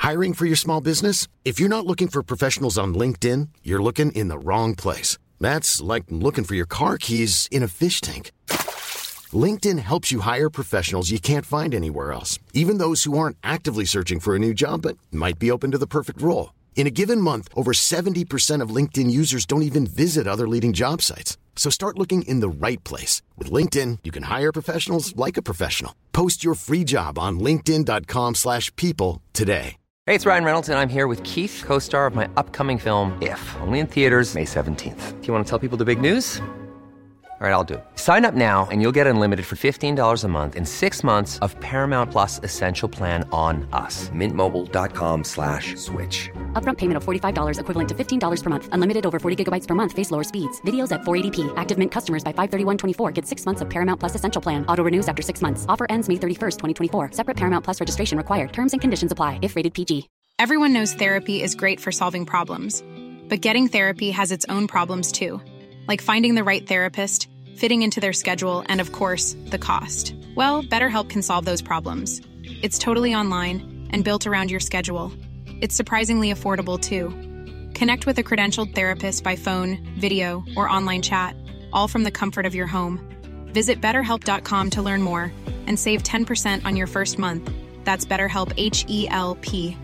Hiring for your small business? If you're not looking for professionals on LinkedIn, you're looking in the wrong place. That's like looking for your car keys in a fish tank. LinkedIn helps you hire professionals you can't find anywhere else, even those who aren't actively searching for a new job but might be open to the perfect role. In a given month, over 70% of LinkedIn users don't even visit other leading job sites. So start looking in the right place. With LinkedIn, you can hire professionals like a professional. Post your free job on linkedin.com/people today. Hey, it's Ryan Reynolds, and I'm here with Keith, co-star of my upcoming film, If, only in theaters May 17th. Do you want to tell people the big news? All right, I'll do it. Sign up now and you'll get unlimited for $15 a month and 6 months of Paramount Plus Essential Plan on us. MintMobile.com/switch. Upfront payment of $45 equivalent to $15 per month. Unlimited over 40 gigabytes per month. Face lower speeds. Videos at 480p. Active Mint customers by 531.24 get 6 months of Paramount Plus Essential Plan. Auto renews after 6 months. Offer ends May 31st, 2024. Separate Paramount Plus registration required. Terms and conditions apply if rated PG. Everyone knows therapy is great for solving problems. But getting therapy has its own problems too. Like finding the right therapist, fitting into their schedule, and of course, the cost. Well, BetterHelp can solve those problems. It's totally online and built around your schedule. It's surprisingly affordable too. Connect with a credentialed therapist by phone, video, or online chat, all from the comfort of your home. Visit BetterHelp.com to learn more and save 10% on your first month. That's BetterHelp, H-E-L-P.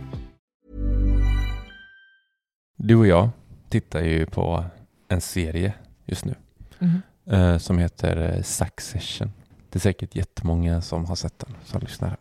Du och jag tittar ju på en serie just nu. Som heter Succession. Det är säkert jättemånga som har sett den, som lyssnar.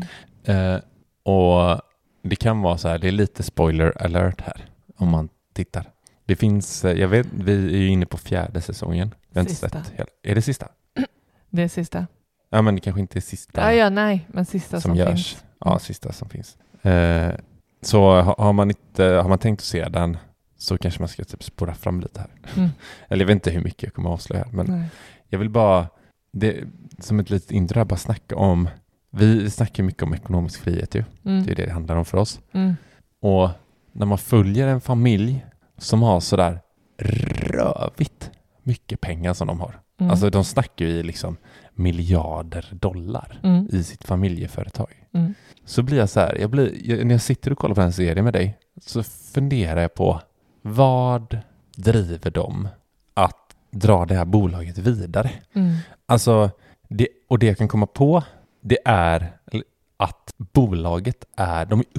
Och det kan vara så här, det är lite spoiler alert här om man tittar. Det finns, jag vet, vi är ju inne på 4:e säsongen. Vi har inte sett hela. Är det sista? Det är sista. Ja, men det kanske inte är sista. Nej, men sista som görs. Finns. Ja, sista som finns. Så har man tänkt att se den, så kanske man ska typ spåra fram lite här. Eller jag vet inte hur mycket jag kommer att avslöja. Men jag vill bara, som ett litet intro här, bara snacka om, vi snackar mycket om ekonomisk frihet ju. Det är det handlar om för oss. Och när man följer en familj som har sådär rövigt mycket pengar som de har. Alltså de snackar ju liksom miljarder dollar i sitt familjeföretag. Så blir jag så här, när jag sitter och kollar på en serie med dig, så funderar jag på, vad driver dem att dra det här bolaget vidare? Alltså, det jag kan komma på, det är att bolaget de är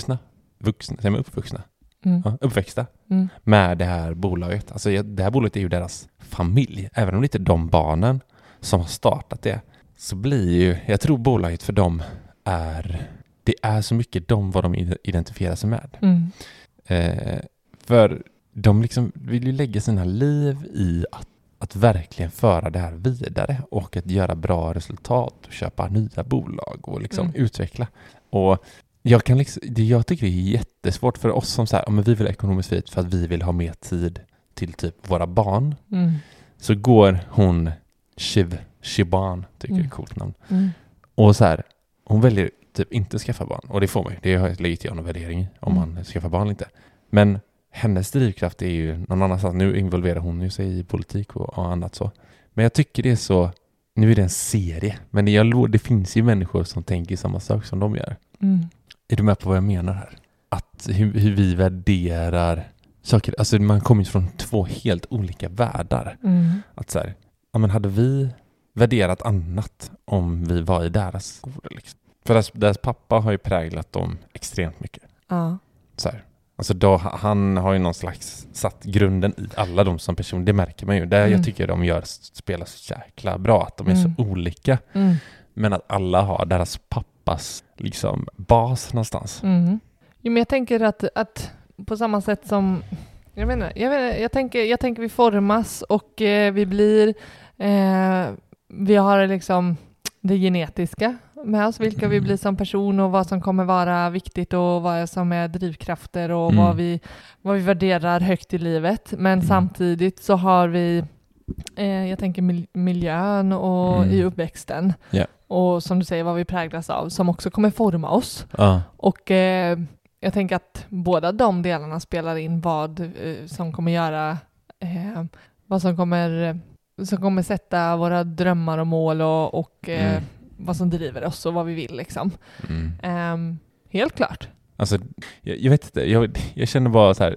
uppväxta med det här bolaget. Alltså det här bolaget är ju deras familj. Även om det inte är de barnen som har startat det, så blir ju, jag tror bolaget för dem det är så mycket vad de identifierar sig med. För de liksom vill ju lägga sina liv i att verkligen föra det här vidare och att göra bra resultat och köpa nya bolag och liksom utveckla. Och jag tycker det är jättesvårt för oss som så här, men vi vill ha ekonomisk frihet för att vi vill ha mer tid till typ våra barn. Så går hon Shiban, tycker jag är ett coolt namn. Och så här, hon väljer typ inte skaffa barn. Och det får man ju. Det lägger jag någon värdering i om man skaffar barn eller inte. Men hennes drivkraft är ju någon annanstans. Nu involverar hon ju sig i politik och annat så. Men jag tycker det är så, nu är det en serie. Men det finns ju människor som tänker samma sak som de gör. Är du med på vad jag menar här? Att hur vi värderar saker. Alltså man kommer ju från 2 helt olika världar. Att så här, ja, men hade vi värderat annat om vi var i deras skola liksom? För deras pappa har ju präglat dem extremt mycket. Så här. Alltså han har ju någon slags satt grunden i alla de som person. Det märker man ju. Jag tycker de spelar så jäkla bra. Att de är så olika. Men att alla har deras pappas liksom bas någonstans. Jo, men jag tänker att på samma sätt som jag tänker vi formas och vi blir vi har liksom det genetiska med oss, vilka vi blir som person och vad som kommer vara viktigt och vad som är drivkrafter och vad vi värderar högt i livet. Men samtidigt så har vi jag tänker miljön och i uppväxten och som du säger vad vi präglas av som också kommer forma oss. Och jag tänker att båda de delarna spelar in vad som kommer göra vad som kommer sätta våra drömmar och mål och vad som driver oss och vad vi vill liksom. Helt klart. Alltså, jag vet inte. Jag känner bara så här,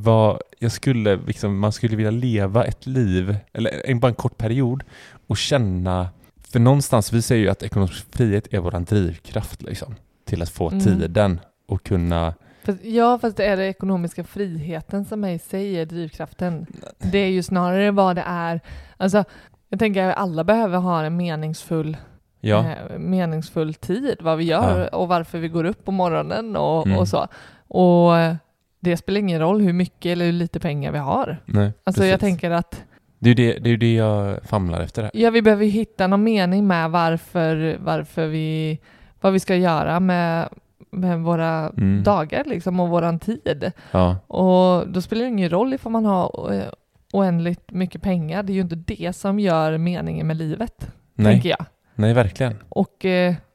man skulle vilja leva ett liv, eller bara en kort period, och känna, för någonstans, vi säger ju att ekonomisk frihet är våran drivkraft liksom, till att få tiden och kunna... Fast det är det ekonomiska friheten som i sig är drivkraften. Det är ju snarare vad det är. Alltså, jag tänker att alla behöver ha en meningsfull tid, vad vi gör och varför vi går upp på morgonen och så. Och det spelar ingen roll hur mycket eller hur lite pengar vi har. Nej, alltså precis. Jag tänker att det är ju det jag famlar efter här. Ja, vi behöver hitta någon mening med vad vi ska göra med våra dagar liksom, och våran tid. Ja. Och då spelar det ingen roll ifall man har oändligt mycket pengar. Det är ju inte det som gör meningen med livet, tänker jag. Nej, verkligen. Och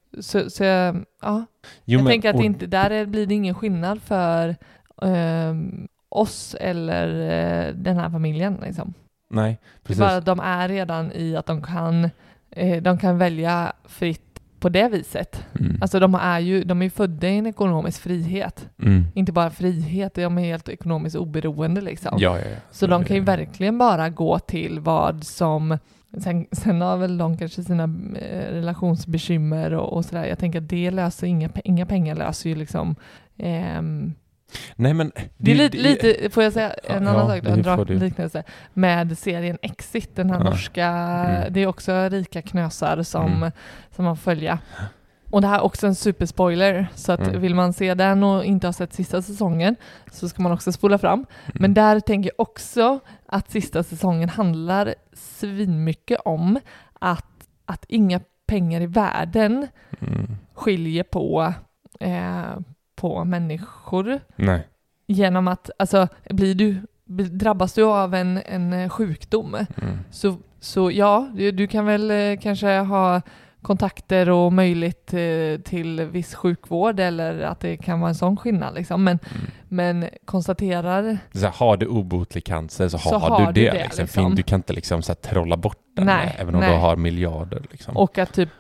jag tänker att där blir det ingen skillnad för oss eller den här familjen liksom. Nej, precis. Det är bara att de är redan i att de kan välja fritt på det viset. Alltså de är ju födda i en ekonomisk frihet. Inte bara frihet, de är helt ekonomiskt oberoende liksom. Ja. Så de kan ju verkligen bara gå till vad som... Sen har väl de kanske sina relationsbekymmer och sådär. Jag tänker att det löser inga pengar löser ju liksom... Nej, men det är lite, får jag säga en annan sak då, en liknelse med serien Exit, den här norska, det är också rika knösar som man följer. Och det här är också en superspoiler, så att vill man se den och inte ha sett sista säsongen så ska man också spola fram. Men där tänker jag också att sista säsongen handlar svinmycket om att inga pengar i världen skiljer på människor. Nej. Genom att, alltså, drabbas du av en sjukdom så ja, du kan väl kanske ha kontakter och möjlighet till viss sjukvård, eller att det kan vara en sån skillnad liksom. Men konstaterar... Så har du obotlig cancer så har du det liksom. Du kan inte liksom så här trolla bort den, även om du har miljarder liksom. Och att typ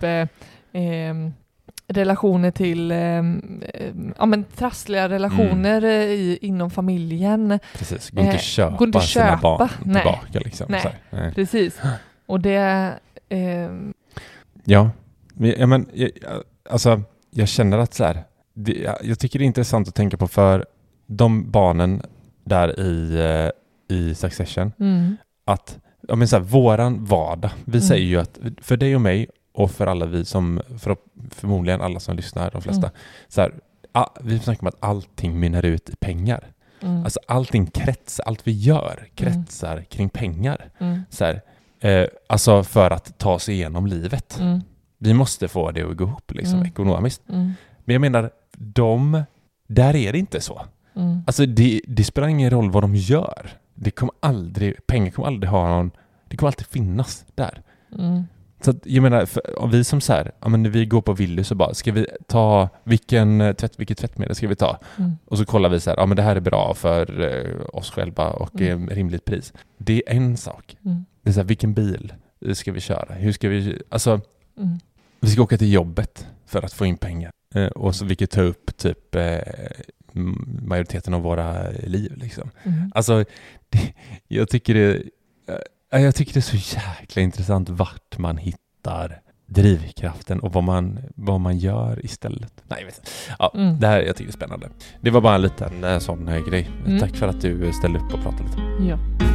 relationer till trassliga relationer inom familjen. Precis, går inte köpa sina barn tillbaka liksom. Nej. Så här. Nej. Precis. Och det... Ja, men alltså jag känner att så här, jag tycker det är intressant att tänka på för de barnen där i Succession, att så här, våran vardag, vi säger ju att för dig och mig och för alla vi som, förmodligen alla som lyssnar, de flesta, så här, vi snackar om att allting mynnar ut i pengar. Alltså allt vi gör kretsar kring pengar. Så här, alltså för att ta sig igenom livet. Vi måste få det att gå ihop liksom, ekonomiskt. Men jag menar, där är det inte så. Alltså det spelar ingen roll vad de gör. Pengar kommer aldrig ha någon, det kommer alltid finnas där. Så att, jag menar, om vi som så här, när vi går på Willys så bara, ska vi ta vilket tvättmedel ska vi ta? Och så kollar vi så här, men det här är bra för oss själva och rimligt pris. Det är en sak. Det är så här, vilken bil ska vi köra? Hur ska vi, alltså vi ska åka till jobbet för att få in pengar. Och så vilket tar upp typ majoriteten av våra liv liksom. Alltså jag tycker det är så jäkla intressant vart man hittar drivkraften och vad man gör istället. Nej, jag vet inte. Ja, det här jag tycker det är spännande. Det var bara en liten sån grej. Tack för att du ställde upp och pratade lite. Ja.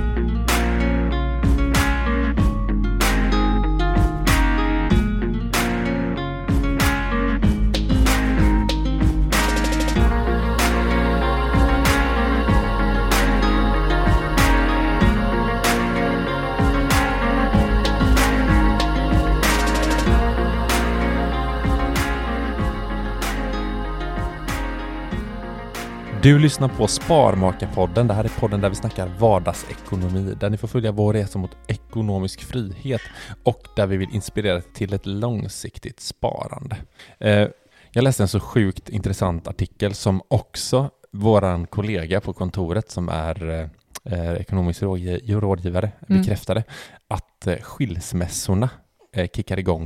Du lyssnar på Sparmakarpodden. Det här är podden där vi snackar vardagsekonomi. Där ni får följa vår resa mot ekonomisk frihet och där vi vill inspirera till ett långsiktigt sparande. Jag läste en så sjukt intressant artikel som också våran kollega på kontoret som är ekonomisk rådgivare bekräftade att skilsmässorna kickar igång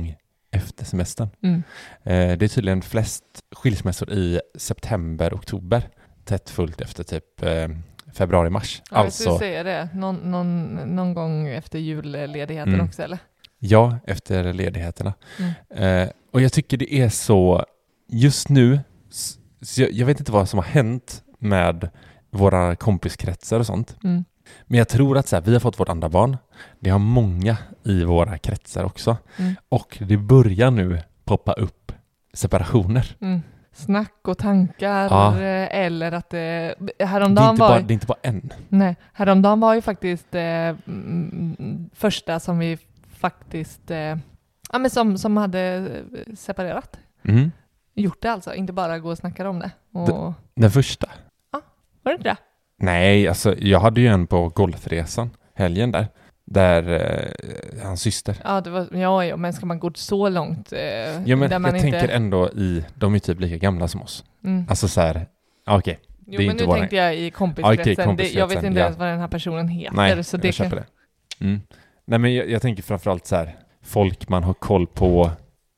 efter semestern. Det är tydligen flest skilsmässor i september, oktober. Tätt fullt efter typ februari-mars. Ja, alltså, jag skulle säga det. Någon gång efter julledigheten också, eller? Ja, efter ledigheterna. Och jag tycker det är så... Just nu, så jag vet inte vad som har hänt med våra kompiskretsar och sånt. Men jag tror att så här, vi har fått vårt andra barn. Det har många i våra kretsar också. Och det börjar nu poppa upp separationer. Snack och tankar eller att häromdagen det är inte bara en. Nej, häromdagen var ju faktiskt första som vi faktiskt som hade separerat. Gjort det alltså, inte bara gå och snacka om det. Och... Den första? Ja, var det inte det? Nej, alltså jag hade ju en på golfresan helgen där hans syster. Ja, det var, ja, men ska man gå så långt? Ja, men jag tänker ändå de är typ lika gamla som oss. Alltså så här, okej. Jo, men nu tänkte jag i kompiskretsen. Jag vet inte ens vad den här personen heter. Nej, så jag köper det. Nej, men jag tänker framförallt så här, folk man har koll på.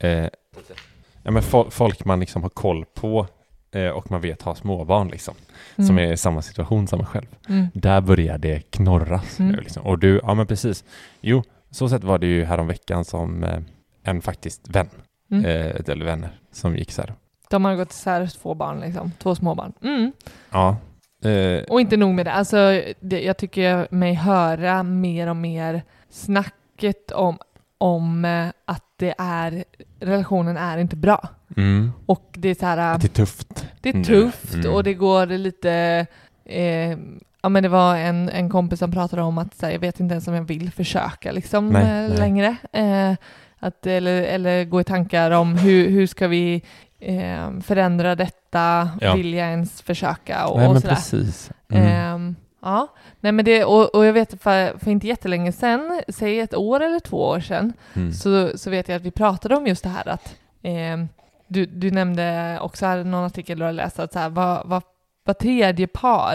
Folk man liksom har koll på och man vet har småbarn liksom. Som är i samma situation som man själv. Där börjar det knorras nu liksom. Och du, ja men precis. Jo, så sätt var det ju häromveckan som en faktiskt vän. Eller vänner som gick så här. De har gått isär 2 barn liksom. 2 småbarn. Ja. Och inte nog med det. Alltså, jag tycker mig höra mer och mer snacket om att relationen är inte bra. Och det är så här... Det är tufft. Det är tufft och det går lite... men det var en kompis som pratade om att så här, jag vet inte ens om jag vill försöka liksom längre. Eller gå i tankar om hur ska vi förändra detta? Vill jag ens försöka? Och men sådär. Precis. Ja, nej men det, och jag vet för inte jättelänge sedan, säg 1 år eller 2 år sedan, så vet jag att vi pratade om just det här att du nämnde också här någon artikel du har läst att så här, var tredje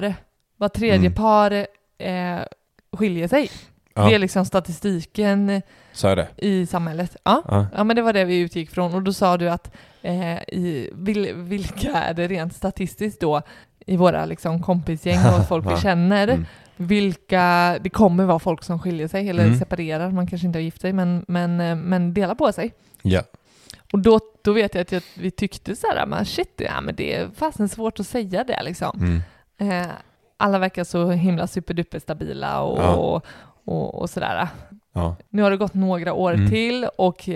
par skiljer sig. Ja. Det är liksom statistiken så är det. I samhället. Ja, men det var det vi utgick från. Och då sa du att vilka är det rent statistiskt då i våra liksom kompisgäng och folk vi känner, vilka det kommer vara folk som skiljer sig eller separerar, man kanske inte har gift sig men delar på sig. Ja. Och då vet jag att vi tyckte så här, men shit, men det är fastän svårt att säga det liksom. Alla verkar så himla superduper stabila och sådär. Ja. Nu har det gått några år till och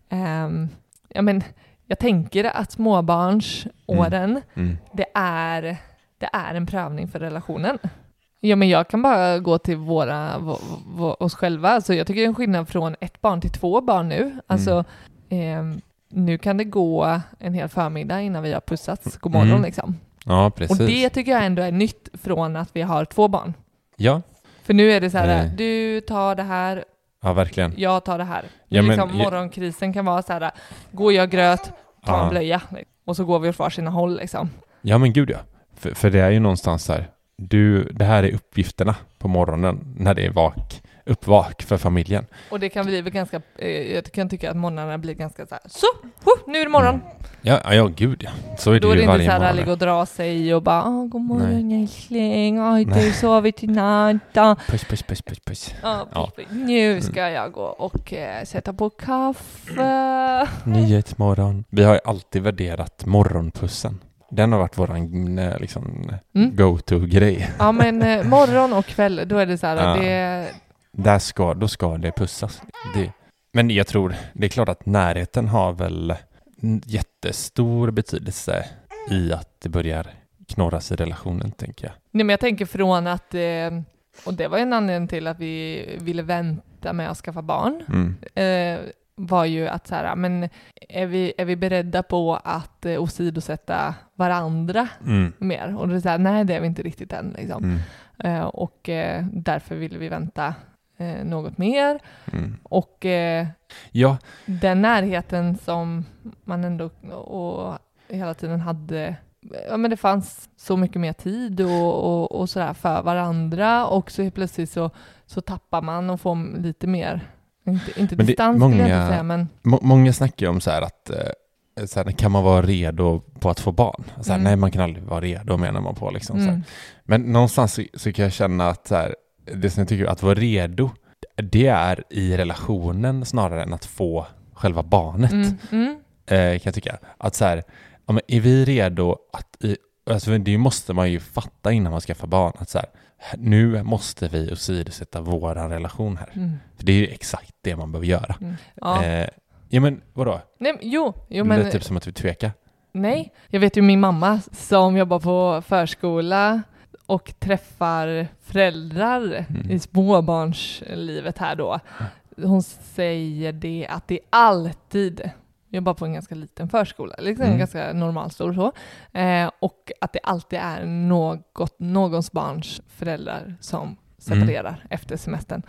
jag tänker att småbarnsåren det är en prövning för relationen. Ja, men jag kan bara gå till oss själva. Alltså, jag tycker det är en skillnad från 1 barn till 2 barn nu. Alltså, nu kan det gå en hel förmiddag innan vi har pussats. God morgon liksom. Ja, precis. Och det tycker jag ändå är nytt från att vi har 2 barn. Ja. För nu är det så här, du tar det här. Ja, verkligen. Jag tar det här. Ja, liksom, morgonkrisen kan vara så här, gå och gör gröt, ta en blöja. Och så går vi åt varsina håll liksom. Ja, men gud ja. För det är ju någonstans så här, det här är uppgifterna på morgonen när det är uppvak för familjen. Och det kan bli ganska, jag kan tycka att morgnarna blir ganska så här, nu är det morgon. Ja, gud ja. Så är det ju varje morgon. Då är det inte så här, ligga och dra sig och bara, god morgon älskling, du sovit i natt. Puss. Ja. Nu ska jag gå och sätta på kaffe. Nyhetsmorgon. Vi har ju alltid värderat morgonpussen. Den har varit våran liksom, go-to-grej. Ja, men morgon och kväll, då är det så här, då ska det pussas. Men jag tror, det är klart att närheten har väl jättestor betydelse i att det börjar knorras i relationen, tänker jag. Nej, men jag tänker från att, och det var en anledning till att vi ville vänta med att skaffa barn, var ju att så här, men är vi beredda på att åsidosätta varandra mer? Och det är så här, nej, det är vi inte riktigt än liksom. Och därför ville vi vänta något mer. Och den närheten som man ändå och hela tiden hade, men det fanns så mycket mer tid och sådär för varandra, och så plötsligt så tappar man och får lite mer Inte Men distans många, skulle jag inte säga, men... Många snackar ju om så här att så här, kan man vara redo på att få barn? Så här, nej, man kan aldrig vara redo, menar man på. Liksom, så här. Men någonstans så kan jag känna att så här, det som jag tycker att vara redo, det är i relationen snarare än att få själva barnet. Kan jag tycka. Att så här, ja, men är vi redo att... Alltså, det måste man ju fatta innan man skaffar barn. Att så här, nu måste vi åsidosätta vår relation här. För det är ju exakt det man behöver göra. Ja, men vadå? Nej, jo men... men... Det är typ som att du tvekar. Nej, jag vet ju min mamma som jobbar på förskola och träffar föräldrar i småbarnslivet här då. Hon säger det att det alltid... jobbar på en ganska liten förskola, liksom en ganska normalstor så. Och att det alltid är någons barns föräldrar som separerar efter semestern.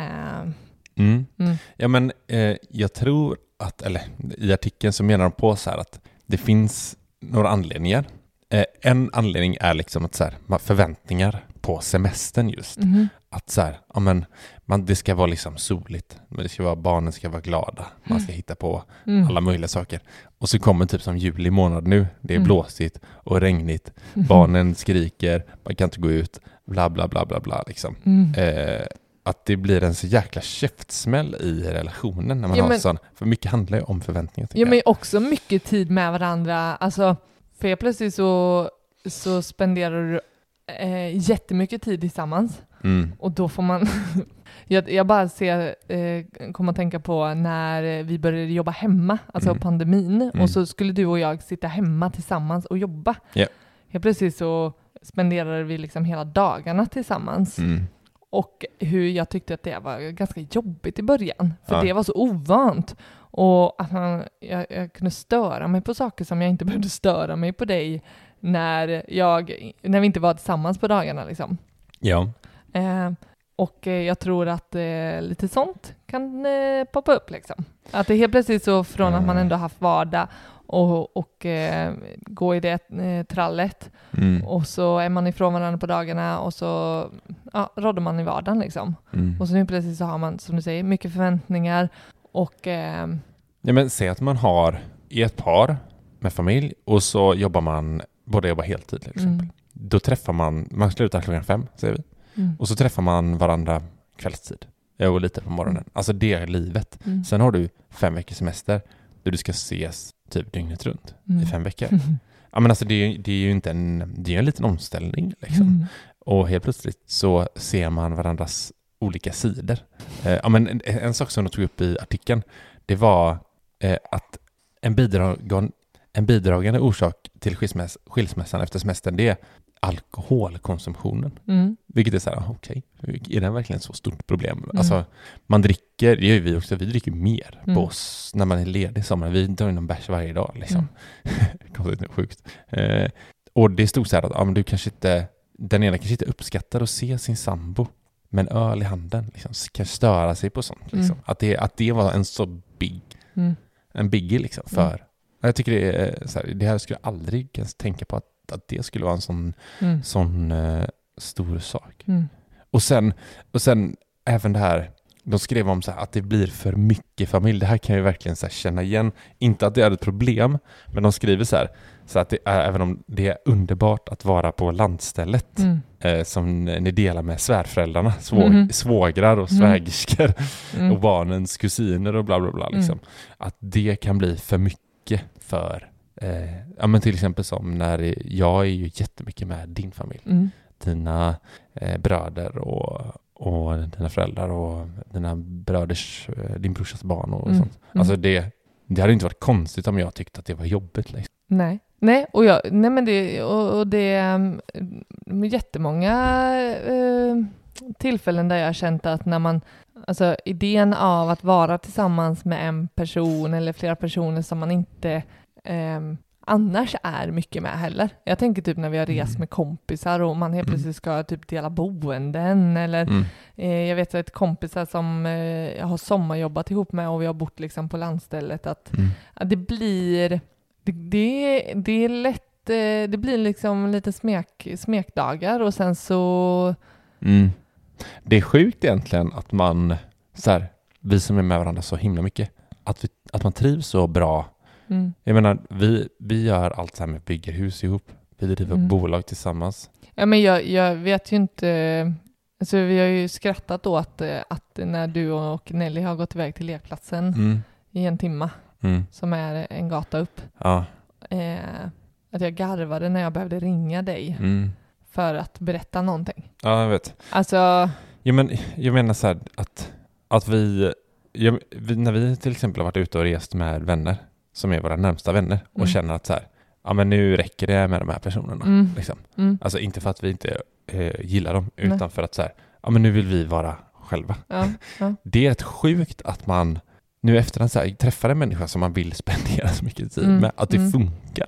Ja, men jag tror att, eller i artikeln så menar de på så här att det finns några anledningar. En anledning är liksom att så här, förväntningar på semestern just. Att så här, ja, men det ska vara liksom soligt, men det ska vara, barnen ska vara glada, man ska hitta på alla möjliga saker. Och så kommer typ som juli månad nu, det är blåsigt och regnigt, barnen skriker, man kan inte gå ut, bla bla bla bla bla liksom. Att det blir en så jäkla käftsmäll i relationen när man har sån, för mycket handlar ju om förväntningar. Ja, men också mycket tid med varandra, alltså för jag plötsligt så spenderar du jättemycket tid tillsammans. Och då får man jag bara kommer att tänka på när vi började jobba hemma, alltså pandemin, och så skulle du och jag sitta hemma tillsammans och jobba. Helt plötsligt så spenderade vi liksom hela dagarna tillsammans. Och hur jag tyckte att det var ganska jobbigt i början, för det var så ovant. Och att jag kunde störa mig på saker som jag inte behövde störa mig på dig när vi inte var tillsammans på dagarna liksom. Ja. Och jag tror att lite sånt kan poppa upp liksom. Att det helt plötsligt så från att man ändå haft vardag och gå i det trallet och så är man ifrån varandra på dagarna och så rådde man i vardagen liksom. Och så nu plötsligt så har man, som du säger, mycket förväntningar och... Ja, men säg att man har ett par med familj och så jobbar man, båda jobbar heltid till exempel. Då träffar man slutar 5:00 säger vi. Och så träffar man varandra kvällstid. Och lite på morgonen. Alltså det är livet. Sen har du 5 veckors semester där du ska ses typ dygnet runt i 5 veckor. Ja, men alltså det är ju inte det är en liten omställning liksom. Och helt plötsligt så ser man varandras olika sidor. Ja, men en sak som de tog upp i artikeln, det var att en bidragande orsak till skilsmässan efter semestern, det är alkoholkonsumtionen. Vilket är så här, okej, är det verkligen ett så stort problem? Alltså, man dricker, det gör vi också, vi dricker mer på oss när man är ledig sommaren. Vi drar in en bärs varje dag liksom. Konstigt, sjukt. Och det stod så här att men du kanske inte, den ena kanske inte uppskattar att se sin sambo med en öl i handen liksom, kan störa sig på sånt liksom. Att det var en så en biggie liksom för. Jag tycker det är så här, det här skulle jag aldrig ens tänka på att det skulle vara en sån stor sak. Och sen även det här, de skrev om så här, att det blir för mycket familj. Det här kan jag verkligen så här känna igen. Inte att det är ett problem, men de skriver så här, så att det är, även om det är underbart att vara på landstället som ni delar med svärföräldrarna, svågrar och svägerskor och barnens kusiner och bla bla bla liksom. Att det kan bli för mycket för ja, men till exempel som när jag är ju jättemycket med din familj. Dina bröder och dina föräldrar och dina bröders, din brorsas barn och sånt. Alltså det hade inte varit konstigt om jag tyckte att det var jobbigt liksom. Nej, men det är jättemånga tillfällen där jag har känt att när man, alltså idén av att vara tillsammans med en person eller flera personer som man inte annars är mycket med heller. Jag tänker typ när vi har rest med kompisar och man helt plötsligt ska typ dela boenden eller jag vet ett kompisar som jag har sommarjobbat ihop med och vi har bott liksom på landstället att det blir det är lätt, det blir liksom lite smekdagar och sen så det är sjukt egentligen att man så här, vi som är med varandra så himla mycket, att man trivs så bra. Jag menar, vi gör allt så här med bygger hus ihop. Vi driver bolag tillsammans. Ja, men jag vet ju inte. Alltså, vi har ju skrattat åt att när du och Nelly har gått iväg till lekplatsen i en timma, som är en gata upp. Ja. Att jag garvade när jag behövde ringa dig för att berätta någonting. Ja, jag vet. Alltså... Jag menar så här att vi när vi till exempel har varit ute och rest med vänner som är våra närmsta vänner och känner att så här, ja men nu räcker det med de här personerna. Liksom. Alltså inte för att vi inte gillar dem, utan för att så här, ja men nu vill vi vara själva. Ja. Det är rätt sjukt att man nu efterhand så här, träffar en människa som man vill spendera så mycket tid med, att det funkar.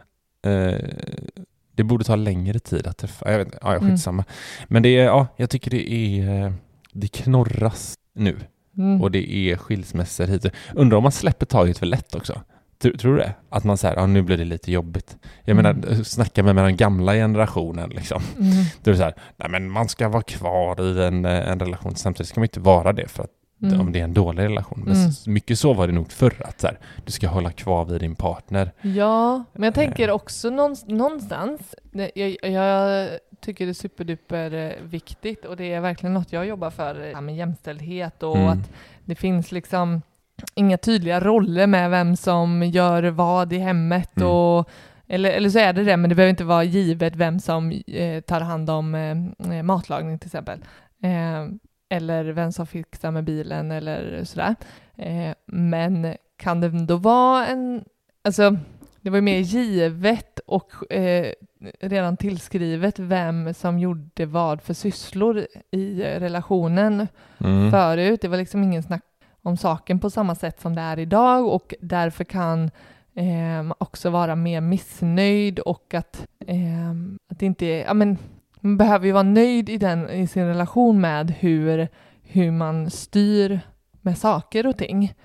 Det borde ta längre tid att träffa. Jag vet inte, ja, skitsamma. Men det är, ja, jag tycker det knorras nu. Och det är skilsmässor hit. Undrar om man släpper taget för lätt också. Tror du det? Att man säger, ja nu blir det lite jobbigt. Jag menar, snacka med den gamla generationen liksom. Då är det så här, nej men man ska vara kvar i en relation. Samtidigt ska man inte vara det för att om det är en dålig relation. Men mycket så var det nog förr, att så här, du ska hålla kvar vid din partner. Ja, men jag tänker också någonstans, jag tycker det är superduper viktigt, och det är verkligen något jag jobbar för, med jämställdhet och att det finns liksom inga tydliga roller med vem som gör vad i hemmet eller så är det, men det behöver inte vara givet vem som tar hand om matlagning till exempel. Eller vem som fixar med bilen eller sådär. Men kan det då vara alltså det var ju mer givet och redan tillskrivet vem som gjorde vad för sysslor i relationen förut. Det var liksom ingen snack om saken på samma sätt som det är idag, och därför kan också vara mer missnöjd, och att det inte är, ja men man behöver ju vara nöjd i sin relation med hur man styr med saker och ting.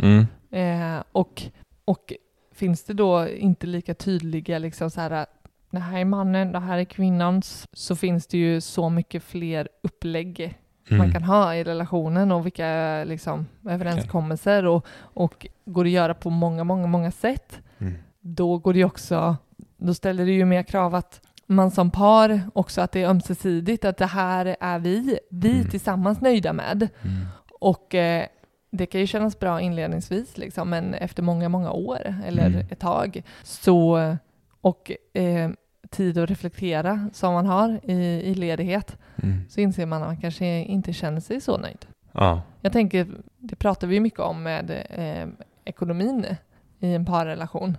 Och finns det då inte lika tydliga liksom så här, det här är mannen, det här är kvinnans, så finns det ju så mycket fler upplägg man kan ha i relationen, och vilka liksom överenskommelser och går att göra på många sätt. Då går det också, då ställer det ju mer krav att man som par också, att det är ömsesidigt, att det här är vi tillsammans nöjda med. Och det kan ju kännas bra inledningsvis liksom, men efter många år eller ett tag så, och tid att reflektera som man har i ledighet, så inser man att man kanske inte känner sig så nöjd. Jag tänker, det pratar vi mycket om med ekonomin i en parrelation,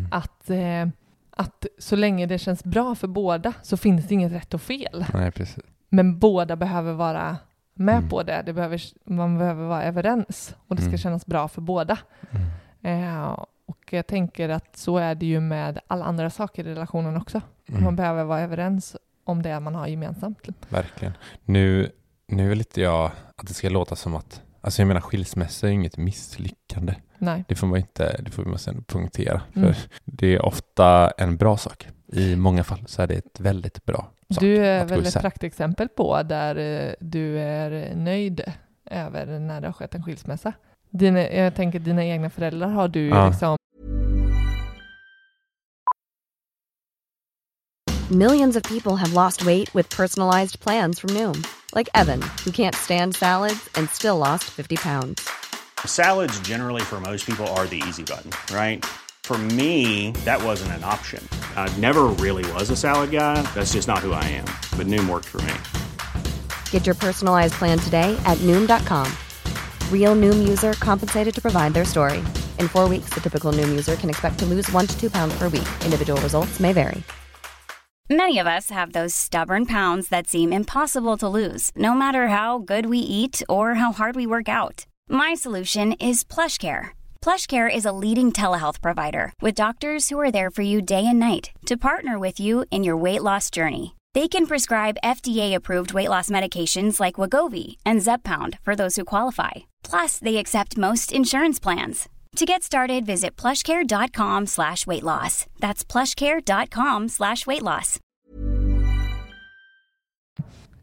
att så länge det känns bra för båda så finns det inget rätt och fel. Nej, precis. Men båda behöver vara med på det. Man behöver vara överens, och det ska kännas bra för båda. Och jag tänker att så är det ju med alla andra saker i relationen också. Man behöver vara överens om det man har gemensamt. Verkligen. Nu vill inte jag att det ska låta som att, alltså jag menar, skilsmässa är inget misslyckande. Nej. Det får man sen punktera. För det är ofta en bra sak. I många fall så är det ett väldigt bra sak. Du är väl ett praktexempel på där du är nöjd över när det har skett en skilsmässa. Jag tänker dina egna föräldrar har du liksom... Millions of people have lost weight with personalized plans from Noom. Like Evan, who can't stand salads and still lost 50 pounds. Salads generally for most people are the easy button, right? For me, that wasn't an option. I never really was a salad guy. That's just not who I am. But Noom worked for me. Get your personalized plan today at Noom.com. Real Noom user compensated to provide their story. In 4 weeks, the typical Noom user can expect to lose 1 to 2 pounds per week. Individual results may vary. Many of us have those stubborn pounds that seem impossible to lose, no matter how good we eat or how hard we work out. My solution is PlushCare. PlushCare is a leading telehealth provider with doctors who are there for you day and night to partner with you in your weight loss journey. They can prescribe FDA-approved weight loss medications like Wegovy and Zepbound for those who qualify. Plus, they accept most insurance plans. To get started, visit plushcare.com/weightloss. That's plushcare.com/weightloss.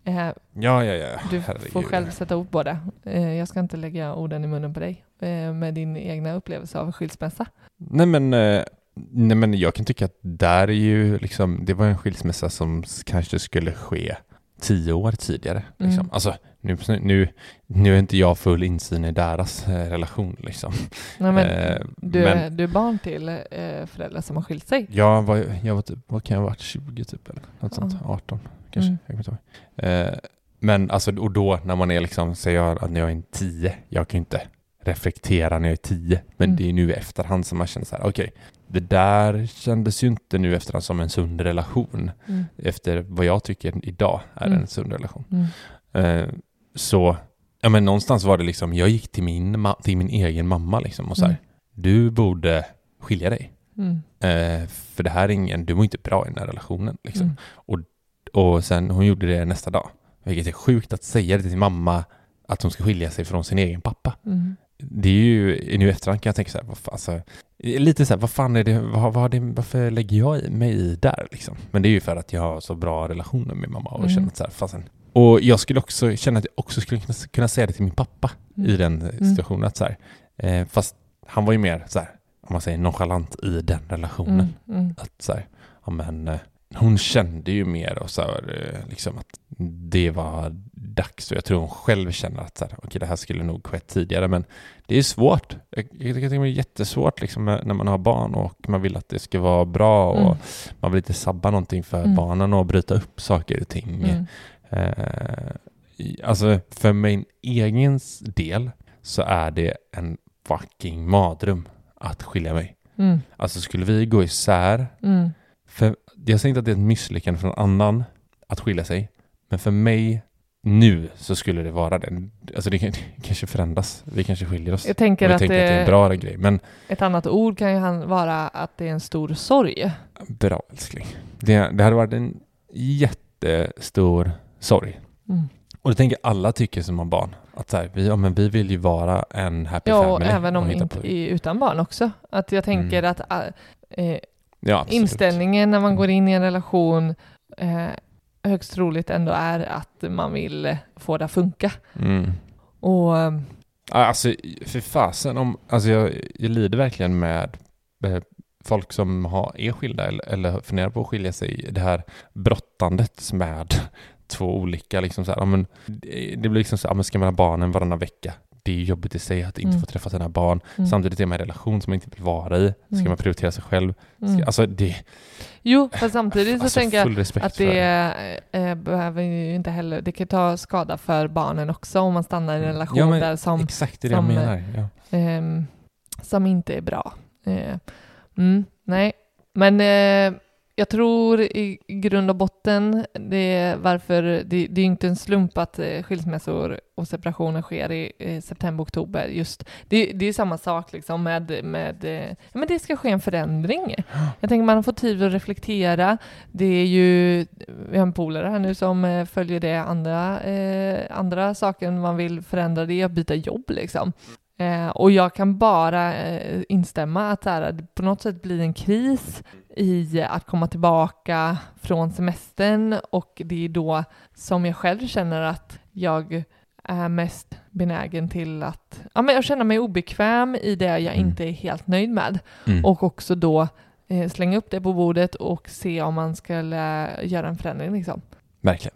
Ja. Du får själv sätta ord på det. Jag ska inte lägga orden i munnen på dig med din egna upplevelse av skilsmässa. Nej men jag kan tycka att där är ju liksom, det var en skilsmässa som kanske skulle ske 10 år tidigare. Liksom. Alltså nu är inte jag full insyn i deras relation. Liksom. Nej, men du är barn till föräldrar som har skilt sig. Jag var typ, vad kan jag ha varit, 20 typ eller något sånt, 18 kanske. Jag kommer inte ihåg. Men alltså, och då när man är liksom, säger jag att när jag är 10, jag kan inte reflektera när jag är 10, men det är nu i efterhand som man känner så här, okej, det där kändes ju inte nu efterhand som en sund relation. Efter vad jag tycker idag är en sund relation. Så ja, men någonstans var det liksom, jag gick till min egen mamma liksom och så här, du borde skilja dig. För det här är du mår inte bra i den här relationen liksom. Och sen hon gjorde det nästa dag. Vilket är sjukt att säga det till sin mamma, att hon ska skilja sig från sin egen pappa. Det är ju, nu efterhand kan jag tänka så här, alltså, lite så här, vad fan är det, varför lägger jag mig i där liksom? Men det är ju för att jag har så bra relationer med min mamma och känner så här, fasen. Och jag skulle också känna att jag också skulle kunna säga det till min pappa i den situationen, att så här, fast han var ju mer så här, om man säger nonchalant i den relationen, att så här, ja men hon kände ju mer och så här, liksom att det var dags, och jag tror hon själv känner att så här, okej, det här skulle nog skett tidigare, men det är svårt. Jag tycker det är jättesvårt liksom, när man har barn och man vill att det ska vara bra och man vill inte sabba någonting för barnen och bryta upp saker och ting. Alltså för min egen del så är det en fucking madrum att skilja mig. Alltså skulle vi gå isär, för jag säger inte att det är ett misslyckande för någon annan att skilja sig, men för mig nu så skulle det vara det. Alltså det kanske förändras. Vi kanske skiljer oss. Jag tänker att det är en bra grej. Men ett annat ord kan ju vara att det är en stor sorg. Bra, älskling. Det hade varit en jättestor sorg. Och det tänker alla tycker som har barn. Att så här, vi vill ju vara en happy family. Ja, även om inte utan barn också. Att jag tänker att inställningen när man går in i en relation högst troligt ändå är att man vill få det att funka. Och alltså för fasen, alltså jag lider verkligen med folk som är skilda eller funderar på att skilja sig. Det här brottandet med två olika liksom så här, men det blir liksom så här, men ska man ha barnen varannan vecka? Det är jobbigt i sig att inte få träffa sina barn. Samtidigt är man i en relation som man inte vill vara i. Ska man prioritera sig själv? Alltså det... Jo, för samtidigt så tänker jag att det behöver ju inte heller... Det kan ta skada för barnen också om man stannar i en relation där som... Exakt det jag menar. Ja. Som inte är bra. Nej, men... Jag tror i grund och botten det är inte en slump att skilsmässor och separationer sker i september-oktober. Just det är samma sak liksom men det ska ske en förändring. Jag tänker man har fått tid att reflektera. Det är ju vi har en polare här nu som följer det andra saker man vill förändra, det är att byta jobb liksom. Och jag kan bara instämma att det på något sätt blir en kris i att komma tillbaka från semestern, och det är då som jag själv känner att jag är mest benägen till att jag känner mig obekväm i det jag inte är helt nöjd med, och också då slänga upp det på bordet och se om man ska göra en förändring liksom. Verkligen.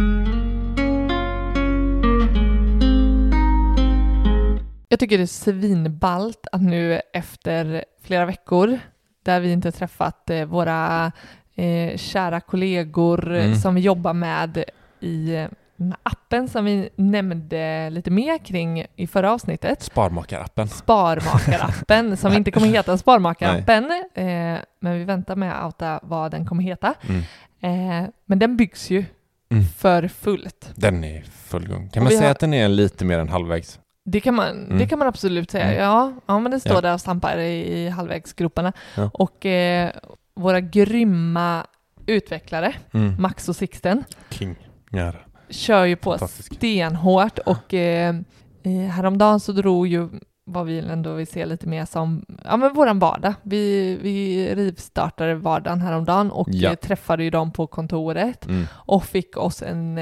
Jag tycker det är svinballt att nu efter flera veckor där vi inte träffat våra kära kollegor som vi jobbar med i appen som vi nämnde lite mer kring i förra avsnittet. Sparmakarappen som inte kommer heta Sparmakarappen, men vi väntar med att outa vad den kommer heta. Men den byggs ju för fullt. Den är fullgång. Kan man säga att den är lite mer än halvvägs? Det kan man absolut säga. Ja, men det står där och stampar i halvvägsgroparna. Ja. Och våra grymma utvecklare, Max och Sixten, kör ju på stenhårt. Och häromdagen så drog ju vad vi ändå vill se lite mer som våran vardag. Vi rivstartade vardagen häromdagen och träffade ju dem på kontoret och fick oss en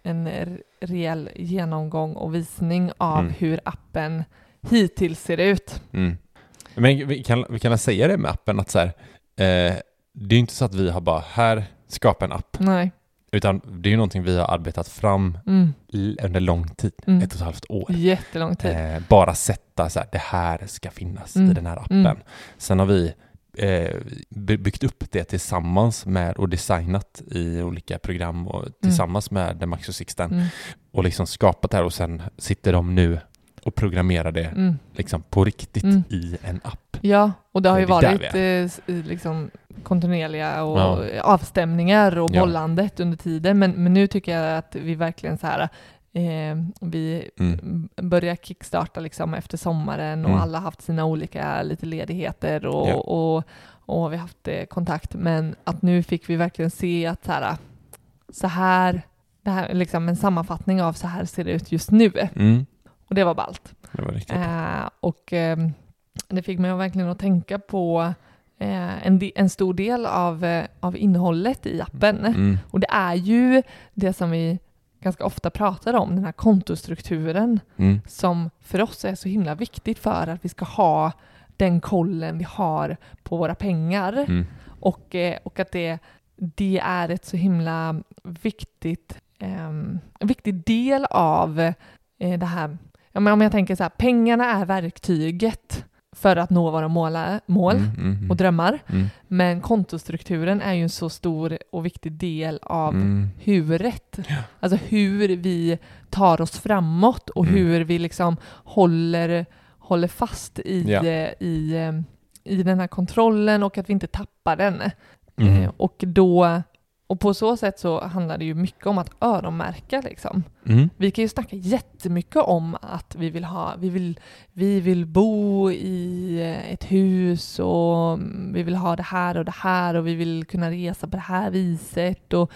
en rejäl genomgång och visning av hur appen hittills ser ut. Men vi kan säga det med appen att så här, det är inte så att vi har bara här skapa en app. Nej. Utan det är ju någonting vi har arbetat fram under lång tid, 1,5 år. Jättelång tid. Bara sätta så här, det här ska finnas i den här appen. Sen har vi byggt upp det tillsammans med och designat i olika program och tillsammans med Maxo Sixten och liksom skapat det här och sen sitter de nu och programmerar det liksom på riktigt i en app. Ja, och det har ju varit liksom kontinuerliga och avstämningar och bollandet under tiden, men nu tycker jag att vi verkligen så här vi börjar kickstarta liksom efter sommaren och alla har haft sina olika lite ledigheter och vi har haft kontakt, men att nu fick vi verkligen se att så här det här liksom en sammanfattning av så här ser det ut just nu. Och det var ballt. Det var riktigt. Och det fick mig verkligen att tänka på en stor del av innehållet i appen. Och det är ju det som vi ganska ofta pratar om, den här kontostrukturen som för oss är så himla viktigt för att vi ska ha den kollen vi har på våra pengar. Och att det är ett så himla viktigt en viktig del av det här. Ja, men om jag tänker så här, pengarna är verktyget för att nå våra mål och drömmar. Men kontostrukturen är ju en så stor och viktig del av huret. Alltså hur vi tar oss framåt och hur vi liksom håller fast i den här kontrollen och att vi inte tappar den. Och på så sätt så handlar det ju mycket om att öronmärka liksom. Vi kan ju snacka jättemycket om att vi vill bo i ett hus och vi vill ha det här och vi vill kunna resa på det här viset och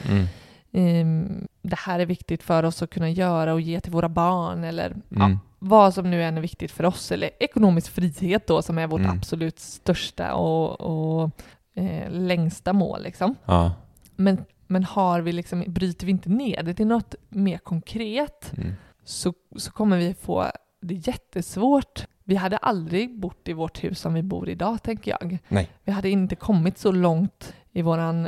det här är viktigt för oss att kunna göra och ge till våra barn eller vad som nu än är viktigt för oss, eller ekonomisk frihet då som är vårt absolut största och längsta mål liksom. Ja. Men bryter vi inte ner det till något mer konkret så kommer vi få det jättesvårt. Vi hade aldrig bott i vårt hus som vi bor idag, tänker jag. Nej. Vi hade inte kommit så långt i våran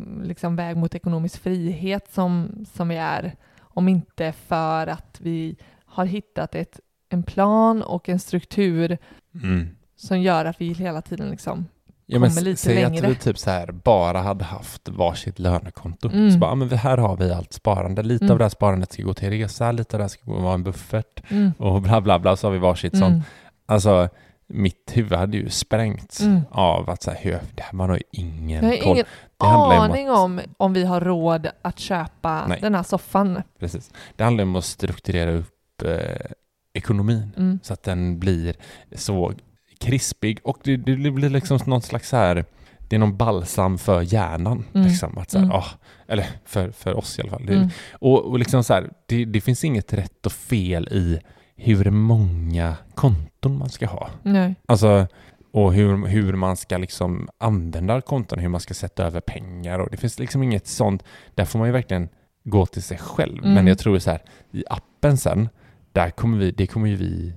väg mot ekonomisk frihet som vi är, om inte för att vi har hittat en plan och en struktur som gör att vi hela tiden liksom kommer lite säg längre. att vi typ så här bara hade haft varsitt lönekonto. Så bara, men här har vi allt sparande. Lite av det här sparandet ska gå till resa, lite av det här ska vara en buffert och bla bla bla, så har vi varsitt sånt. Alltså, mitt huvud hade ju sprängts av att så här, det här, man har ju ingen koll. Ingen aning om vi har råd att köpa den här soffan. Precis. Det handlar om att strukturera upp ekonomin så att den blir så krispig och det blir liksom någon slags så här, det är någon balsam för hjärnan liksom, att så här, eller för oss i alla fall. Och liksom så här, det finns inget rätt och fel i hur många konton man ska ha. Nej. Alltså, och hur man ska liksom använda konton, hur man ska sätta över pengar, och det finns liksom inget sånt. Där får man ju verkligen gå till sig själv. Men jag tror så här, i appen sen, det kommer vi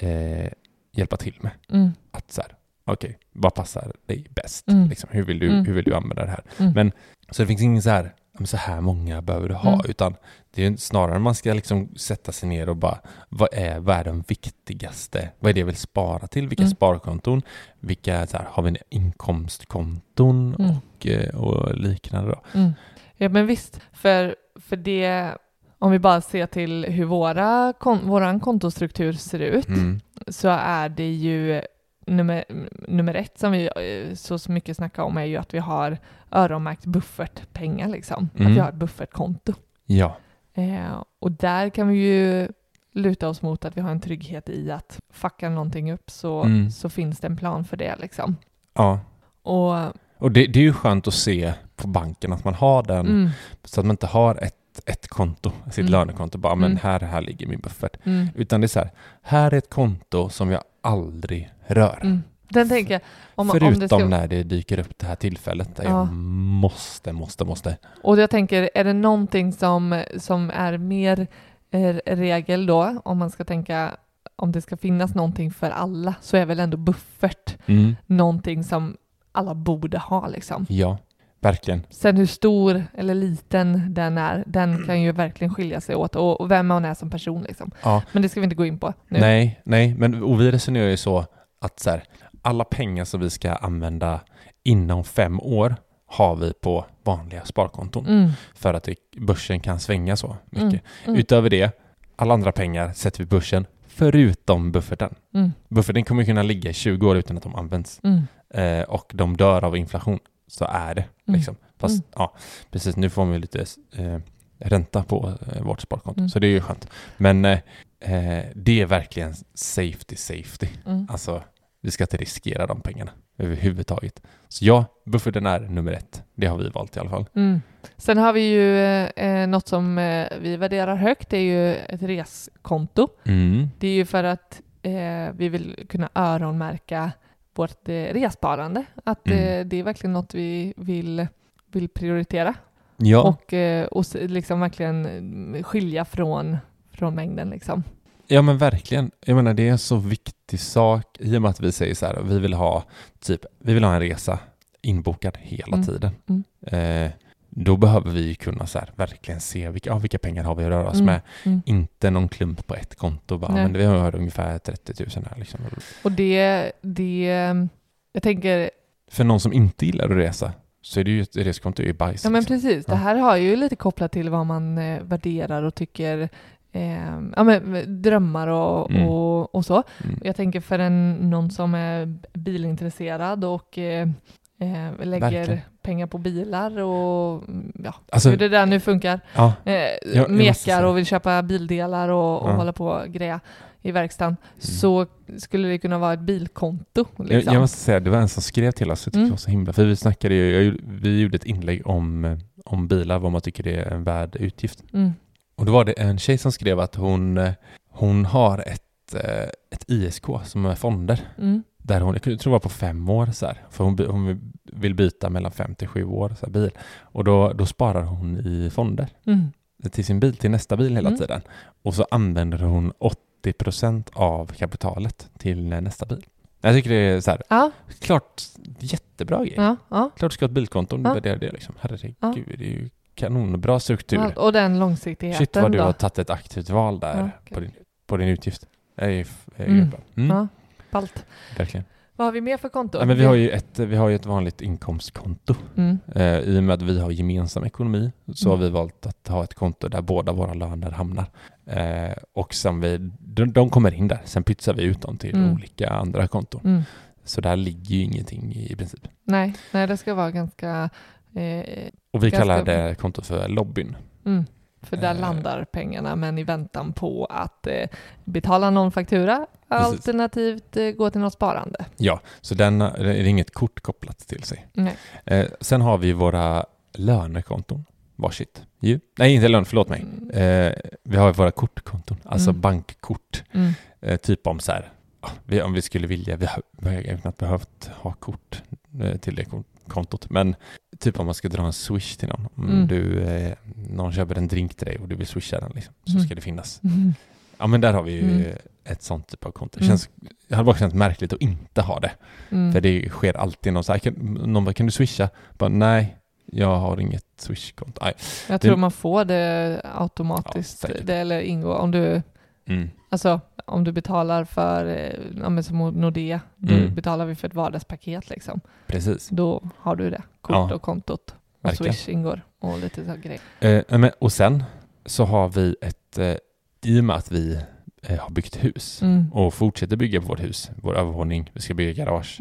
hjälpa till med. Att så här, okej, vad passar dig bäst? Liksom, hur vill du använda det här? Men så det finns ingen så här många behöver du ha, utan det är snarare man ska liksom sätta sig ner och bara, vad är den viktigaste? Vad är det jag vill spara till? Vilka sparkonton? Vilka så här, har vi inkomstkonton och liknande då? Ja, men visst, för det, om vi bara ser till hur våran kontostruktur ser ut, så är det ju nummer ett som vi så mycket snackar om är ju att vi har öronmärkt buffertpengar liksom. Att vi har ett buffertkonto. Ja. Och där kan vi ju luta oss mot att vi har en trygghet i att fuckar någonting upp så finns det en plan för det liksom. Ja. Och det är ju skönt att se på banken att man har den, så att man inte har ett konto, sitt lönekonto, bara men här ligger min buffert. Utan det är så här är ett konto som jag aldrig rör. Den tänker jag. Förutom om det ska... när det dyker upp det här tillfället där jag måste. Och jag tänker, är det någonting som är mer regel då, om man ska tänka om det ska finnas någonting för alla, så är väl ändå buffert någonting som alla borde ha liksom. Ja, verkligen. Sen hur stor eller liten den är, den kan ju verkligen skilja sig åt och vem man är som person liksom. Ja. Men det ska vi inte gå in på nu. Nej, men vi resonerar ju så att så här, alla pengar som vi ska använda inom 5 år har vi på vanliga sparkonton. För att börsen kan svänga så mycket. Utöver det, alla andra pengar sätter vi börsen förutom bufferten. Bufferten kommer kunna ligga i 20 år utan att de används. Och de dör av inflation. Så är det. Liksom. Fast precis, nu får vi lite ränta på vårt sparkonto. Så det är ju skönt. Men det är verkligen safety. Alltså, vi ska inte riskera de pengarna överhuvudtaget. Så ja, bufferten är nummer 1. Det har vi valt i alla fall. Sen har vi ju något som vi värderar högt. Det är ju ett reskonto. Det är ju för att vi vill kunna öronmärka vårt resparande. Att det är verkligen något vi vill prioritera. Ja. Och liksom verkligen skilja från mängden liksom. Ja men verkligen. Jag menar det är en så viktig sak i och med att vi säger så här, vi vill ha en resa inbokad hela tiden. Då behöver vi kunna så här, verkligen se vilka pengar har vi att röra oss med. Inte någon klump på ett konto bara, men vi har ungefär 30 000 här liksom. Och det jag tänker, för någon som inte gillar att resa så är det ju ett reskonto är bajs. Ja men precis, det här har ju lite kopplat till vad man värderar och tycker drömmar och så. Jag tänker för någon som är bilintresserad och lägger verkligen pengar på bilar och alltså, hur det där nu funkar. Jag mekar och vill köpa bildelar och hålla på och greja i verkstaden, så skulle det kunna vara ett bilkonto. Liksom. Jag måste säga, det var en som skrev till oss, det var så himla, för vi snackade vi gjorde ett inlägg om bilar, vad man tycker det är en värd utgift. Och då var det en tjej som skrev att hon har ett ISK som är fonder. Där jag tror det var på 5 år så här, för hon vill byta mellan 5 till 7 år så här, bil. Och då sparar hon i fonder till sin bil, till nästa bil hela tiden. Och så använder hon 80% av kapitalet till nästa bil. Jag tycker det är så här, klart jättebra grej. Klart du ska ha ett bilkonto, du värderar det liksom. Herregud, det är ju kanonbra struktur. Och den långsiktigheten. Shit vad du då har tagit ett aktivt val där på din utgift. Det är bra. Ballt. Verkligen. Vad har vi mer för konto? Ja, men vi har ju ett vanligt inkomstkonto. I och med att vi har gemensam ekonomi så har vi valt att ha ett konto där båda våra löner hamnar. Och sen de kommer in där. Sen pytsar vi ut dem till olika andra konton. Så där ligger ju ingenting i princip. Nej, det ska vara ganska... och vi kallar det kontot för lobbyn. För där landar pengarna, men i väntan på att betala någon faktura, alternativt gå till något sparande. Ja, så det är inget kort kopplat till sig. Nej. Sen har vi våra lönekonton. Varsitt. Nej, inte lön, förlåt mig. Vi har våra kortkonton, alltså bankkort. Typ om så här, om vi skulle vilja, vi har knappt behövt ha kort till det kontot, men typ om man ska dra en swish till någon, om någon köper en drink till dig och du vill swisha den liksom, så ska det finnas. Ja, men där har vi ju ett sånt typ av konto. Det hade bara känts märkligt att inte ha det. För det sker alltid någon så här, någon bara, kan du swisha? Bara, nej, jag har inget swish-konto. Jag tror man får det automatiskt, eller ingår om du alltså om du betalar för som Nordea, då betalar vi för ett vardagspaket liksom. Precis. Då har du det, kort och kontot. Och verkligen. Swish ingår och lite så grejer. Och sen så har vi i och med att vi har byggt hus och fortsätter bygga på vårt hus, vår övervåning, vi ska bygga garage,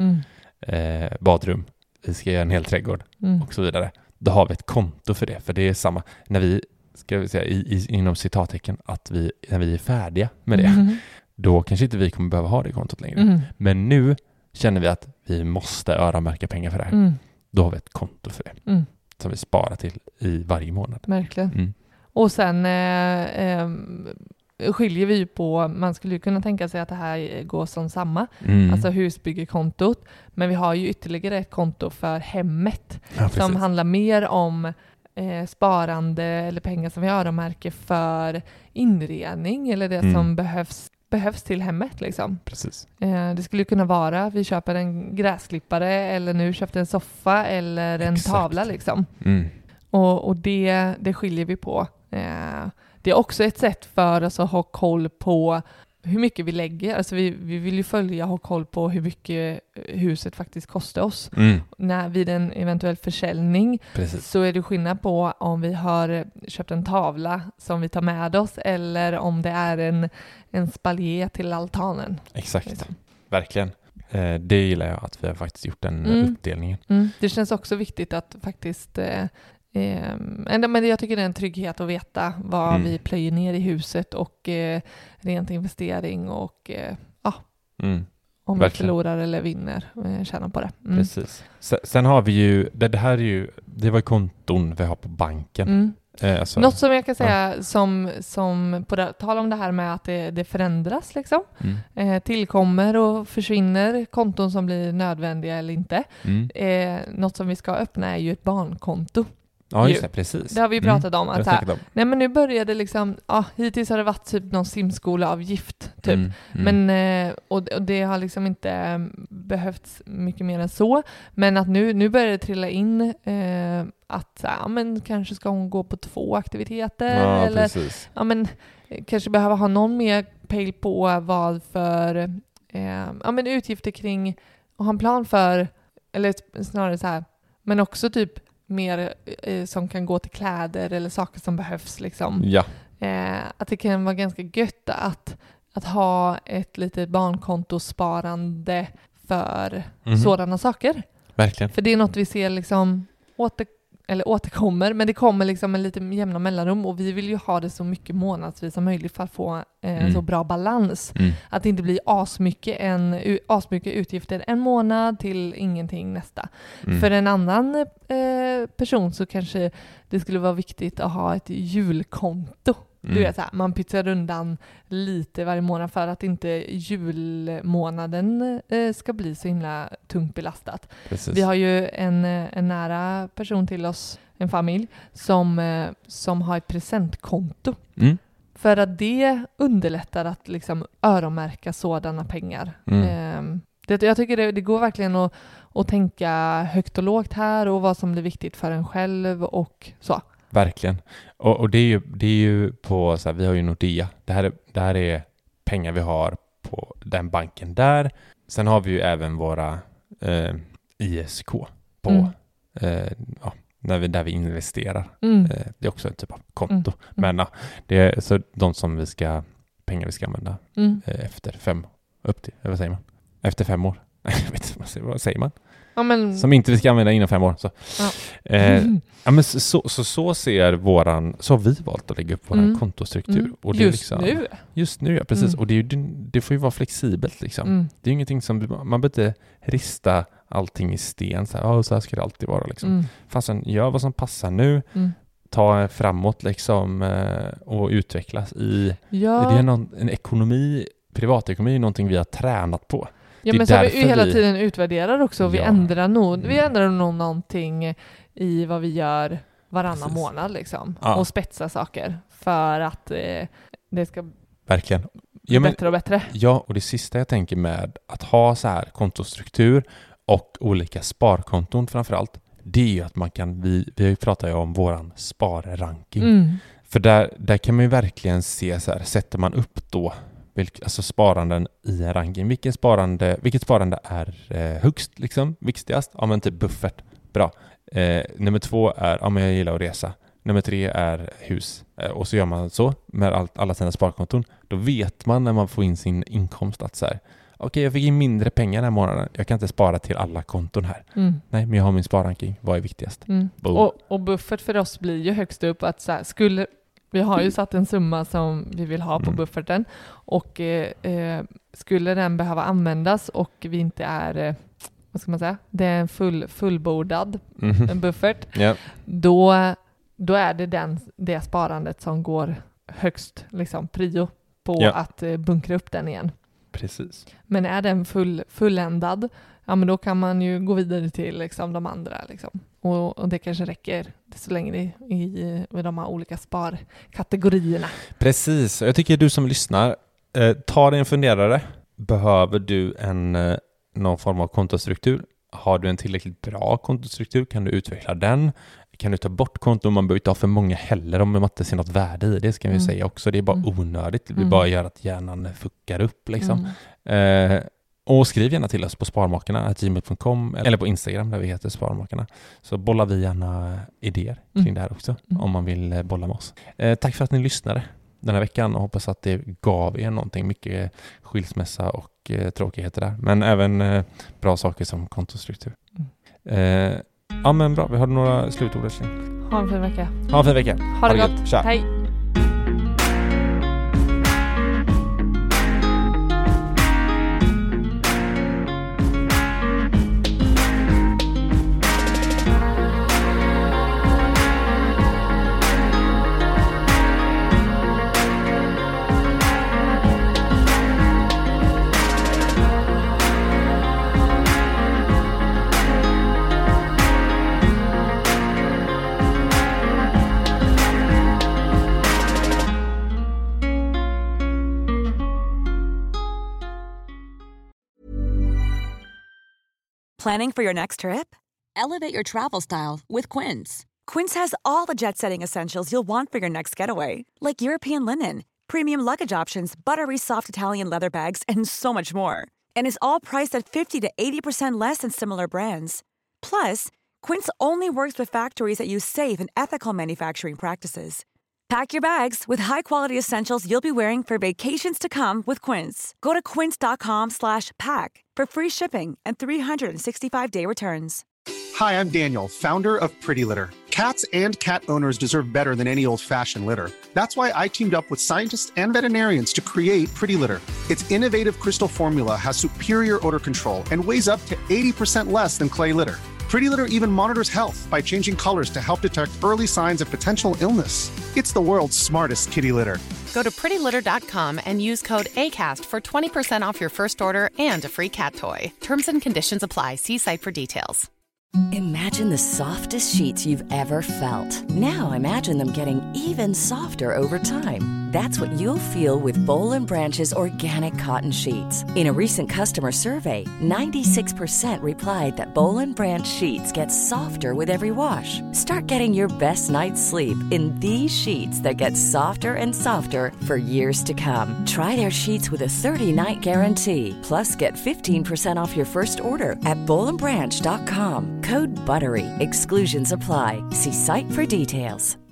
badrum, vi ska göra en hel trädgård och så vidare. Då har vi ett konto för det, för det är samma när vi ska vi säga inom citattecken att när vi är färdiga med det, då kanske inte vi kommer behöva ha det kontot längre. Men nu känner vi att vi måste öronmärka pengar för det här. Då har vi ett konto för det som vi sparar till i varje månad. Verkligen. Och sen skiljer vi ju på, man skulle ju kunna tänka sig att det här går som samma, alltså husbyggekontot, men vi har ju ytterligare ett konto för hemmet som handlar mer om sparande eller pengar som vi öronmärker för inredning eller det som behövs till hemmet liksom. Precis. Det skulle kunna vara, vi köper en gräsklippare eller nu köpte en soffa eller en tavla liksom. Och det skiljer vi på. Det är också ett sätt för oss att ha koll på hur mycket vi lägger. Alltså vi vill ju följa och ha koll på hur mycket huset faktiskt kostar oss. Vid en eventuell försäljning så är det skillnad på om vi har köpt en tavla som vi tar med oss eller om det är en spaljer till altanen. Exakt, liksom. Verkligen. Det gillar jag att vi har faktiskt gjort den uppdelningen. Det känns också viktigt att faktiskt... men jag tycker det är en trygghet att veta vad vi plöjer ner i huset och rent investering och om vi förlorar eller vinner tjänar på det. Precis. Sen har vi ju, det här är ju, det var konton vi har på banken. Alltså, något som jag kan säga som på tal om det här med att det förändras liksom. Tillkommer och försvinner konton som blir nödvändiga eller inte. Något som vi ska öppna är ju ett barnkonto. Ja, just det, precis. Det har vi pratat om. Att nej, men nu börjar det liksom, hittills har det varit typ någon simskoleavgift typ. Men, och det har liksom inte behövts mycket mer än så. Men att nu börjar det trilla in att men kanske ska hon gå på 2 aktiviteter. Ja, eller precis. Men kanske behöver ha någon mer pejl på vad för men utgifter kring och ha en plan för, eller snarare så här, men också typ mer som kan gå till kläder eller saker som behövs liksom. Ja. Att det kan vara ganska gött att ha ett litet barnkontosparande för sådana saker. Verkligen. För det är något vi ser liksom återkommer, men det kommer liksom med lite jämna mellanrum och vi vill ju ha det så mycket månadsvis som möjligt för att få så bra balans. Att det inte blir asmycket utgifter en månad till ingenting nästa. För en annan person så kanske det skulle vara viktigt att ha ett julkonto. Du vet, så här, man pytsar undan lite varje månad för att inte julmånaden ska bli så himla tungt belastat. Precis. Vi har ju en nära person till oss, en familj, som har ett presentkonto. För att det underlättar att liksom öronmärka sådana pengar. Jag tycker det går verkligen att tänka högt och lågt här och vad som blir viktigt för en själv och så. Verkligen. Och det är ju på så här, vi har ju Nordea. Det här är pengar vi har på den banken där. Sen har vi ju även våra ISK på där vi investerar. Det är också en typ av konto. Men det är så de som pengar vi ska använda efter 5 upp till, vad säger man? Efter 5 år. Jag vet inte, vad säger man? Ja, men... Som inte vi ska använda inom 5 år. Så. Men så ser så har vi valt att lägga upp vår kontostruktur. Och det just nu? Just nu, ja, precis. Och det får ju vara flexibelt. Liksom. Det är ju ingenting som, man behöver inte rista allting i sten. Så här ska det alltid vara. Liksom. Fastän gör vad som passar nu. Ta framåt liksom, och utvecklas i. Ja. Det är en ekonomi, privatekonomi är någonting vi har tränat på. Ja, men så vi hela tiden utvärderar också. Vi ändrar nog någonting i vad vi gör varannan månad liksom. Och spetsar saker för att det ska verkligen bättre och bättre. Ja, och det sista jag tänker med att ha så här kontostruktur och olika sparkonton framförallt, det är ju att man kan, vi pratar ju om våran sparranking. För där kan man ju verkligen se så här, sätter man upp då alltså sparanden i en ranking. Vilket sparande är högst, liksom, viktigast? Ja, men typ buffert. Bra. Nummer 2 är, men jag gillar att resa. Nummer 3 är hus. Och så gör man så med alla sina sparkonton. Då vet man när man får in sin inkomst att så här, okej, jag fick in mindre pengar den här månaden. Jag kan inte spara till alla konton här. Nej, men jag har min sparranking. Vad är viktigast? Och buffert för oss blir ju högst upp att så här, vi har ju satt en summa som vi vill ha på bufferten och skulle den behöva användas och vi inte är, vad ska man säga, det är en fullbordad en buffert, då är det det sparandet som går högst liksom prio på att bunkra upp den igen. Precis. Men är den fulländad, ja men då kan man ju gå vidare till liksom de andra liksom. Och det kanske räcker så länge i de här olika sparkategorierna. Precis, jag tycker du som lyssnar, ta dig en funderare. Behöver du någon form av kontostruktur? Har du en tillräckligt bra kontostruktur? Kan du utveckla den? Kan du ta bort konton? Man behöver inte ha för många heller om man inte ser något värde i det, ska vi säga också. Det är bara onödigt. Det blir bara gör att hjärnan fuckar upp liksom. Och skriv gärna till oss på sparmakarna@gmail.com eller på Instagram där vi heter Sparmakarna. Så bollar vi gärna idéer kring det här också om man vill bolla med oss. Tack för att ni lyssnade den här veckan och hoppas att det gav er någonting. Mycket skilsmässa och tråkigheter där. Men även bra saker som kontostruktur. Ja men bra, vi har några slutord. Ha en fin vecka. Ha en fin vecka. Ha det gott. Tja. Hej. Planning for your next trip? Elevate your travel style with Quince. Quince has all the jet-setting essentials you'll want for your next getaway, like European linen, premium luggage options, buttery soft Italian leather bags, and so much more. And is all priced at 50 to 80% less than similar brands. Plus, Quince only works with factories that use safe and ethical manufacturing practices. Pack your bags with high-quality essentials you'll be wearing for vacations to come with Quince. Go to quince.com/pack for free shipping and 365-day returns. Hi, I'm Daniel, founder of Pretty Litter. Cats and cat owners deserve better than any old-fashioned litter. That's why I teamed up with scientists and veterinarians to create Pretty Litter. Its innovative crystal formula has superior odor control and weighs up to 80% less than clay litter. Pretty Litter even monitors health by changing colors to help detect early signs of potential illness. It's the world's smartest kitty litter. Go to prettylitter.com and use code ACAST for 20% off your first order and a free cat toy. Terms and conditions apply. See site for details. Imagine the softest sheets you've ever felt. Now imagine them getting even softer over time. That's what you'll feel with Boll & Branch's organic cotton sheets. In a recent customer survey, 96% replied that Boll & Branch sheets get softer with every wash. Start getting your best night's sleep in these sheets that get softer and softer for years to come. Try their sheets with a 30-night guarantee. Plus, get 15% off your first order at bollandbranch.com. Code BUTTERY. Exclusions apply. See site for details.